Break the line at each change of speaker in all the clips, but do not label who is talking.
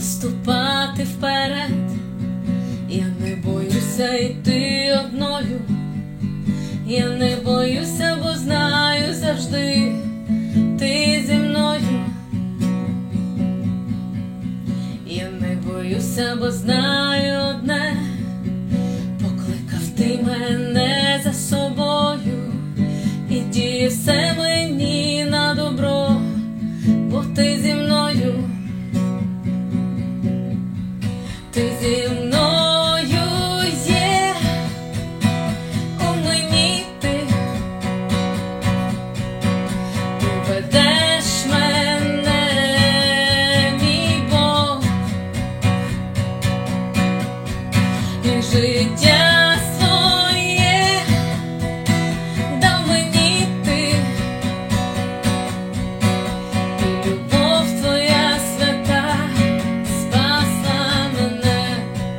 ступати вперед, я не боюся йти одною, я не боюся, бо знаю завжди ти зі мною. Я не боюся, бо знаю одне, покликав ти мене за собою, і діє все мені на добро, бо ти зі мною. Ти зі мною є, у мені ти ведеш мене, мій Бог, і життя своє дав мені ти, і любов твоя свята спасла мене.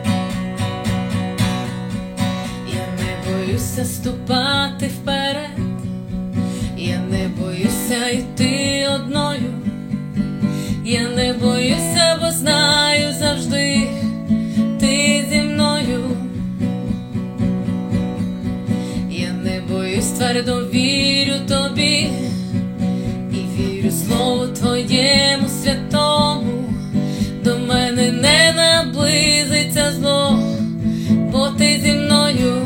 Я не боюся ступати вперед, я не боюся йти одною, я не боюся, бо знаю завжди ти зі мною. Я не боюсь, твердо вірю тобі, і вірю слову твоєму святому. До мене не наблизиться зло, бо ти зі мною.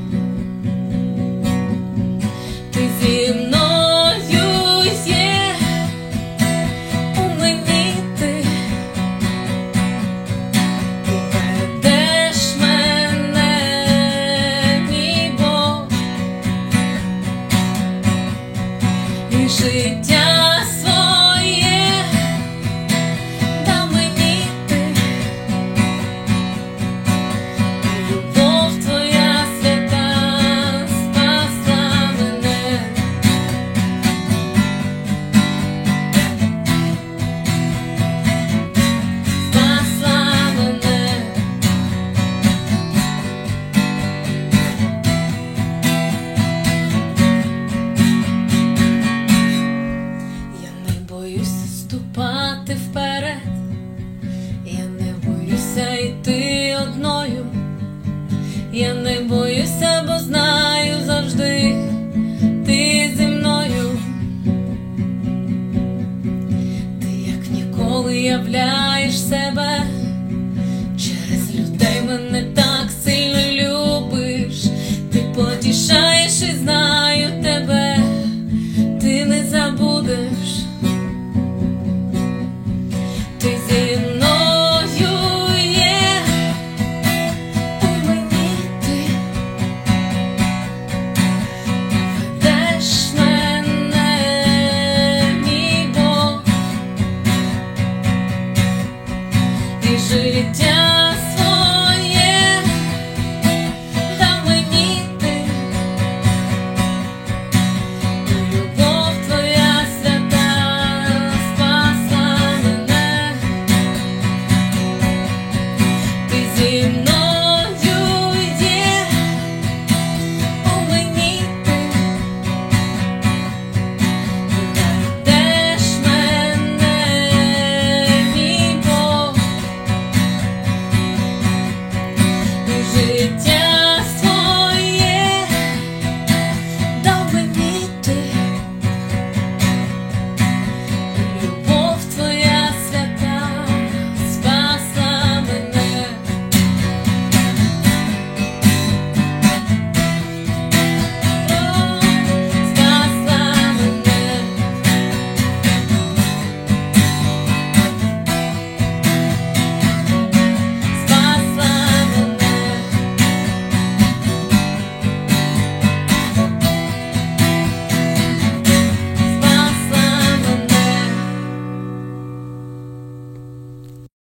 Ти зі мною є, у мені ти ведеш мене, мій Бог, і життя